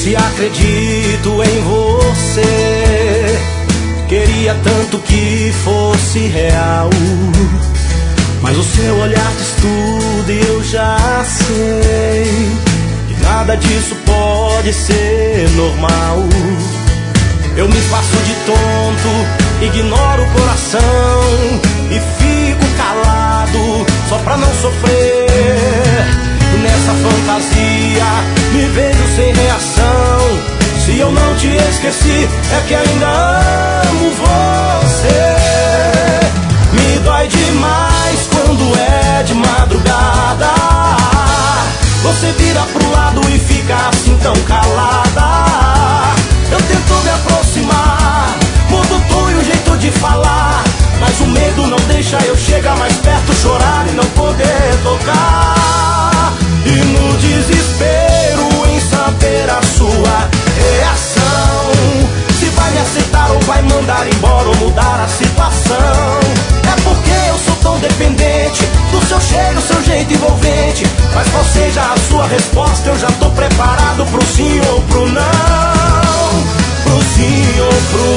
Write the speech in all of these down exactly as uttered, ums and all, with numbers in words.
se acredito em você. Queria tanto que fosse real, mas o seu olhar diz tudo e eu já sei que nada disso pode ser normal. Eu me faço de tonto, ignoro o coração e fico calado só pra não sofrer. E nessa fantasia me vejo sem reação. Se eu não te esqueci, é que ainda amo você. Me dói demais quando é de madrugada. Você vira pro lado e fica assim tão calada. Eu tento me aproximar, mudo o tom e o jeito de falar, mas o medo não deixa eu chegar mais perto, chorar e não poder tocar. E no desespero em saber a sua reação, se vai me aceitar ou vai mandar embora ou mudar a situação. É porque eu sou tão dependente do seu cheiro, seu jeito envolvente. Mas qual seja a sua resposta, eu já tô preparado pro sim ou pro não. Pro sim ou pro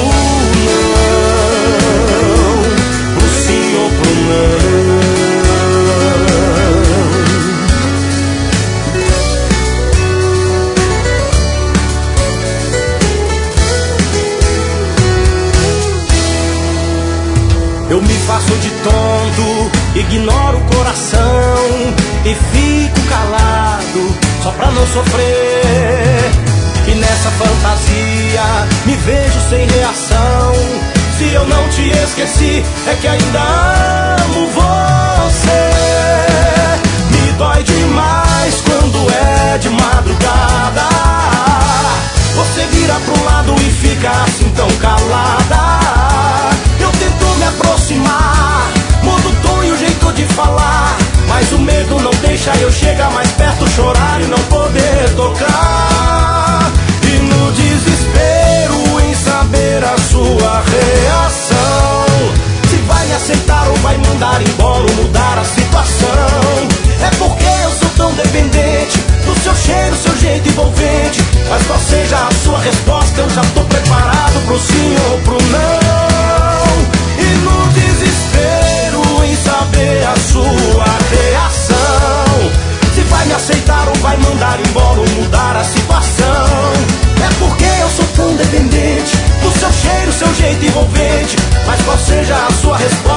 não. Pro sim ou pro não. Eu me faço de tonto, ignoro o coração e fico calado só pra não sofrer. E nessa fantasia me vejo sem reação. Se eu não te esqueci, é que ainda amo você. Me dói demais quando é de madrugada. Você vira pro lado e fica assim tão calada. Eu tento me aproximar, mudo o tom e o jeito de falar, mas o medo não deixa eu chegar mais perto, chorar e não poder tocar. E no desespero em saber a sua reação, se vai me aceitar ou vai mandar embora ou mudar a situação. É porque eu sou tão dependente do seu cheiro, seu jeito envolvente. Mas qual seja a sua resposta, eu já tô preparado pro sim ou pro não. E no desespero em saber a sua reação, se vai me aceitar ou vai mandar embora ou mudar a situação. É porque eu sou tão dependente do seu cheiro, seu jeito envolvente. Mas qual seja a sua resposta,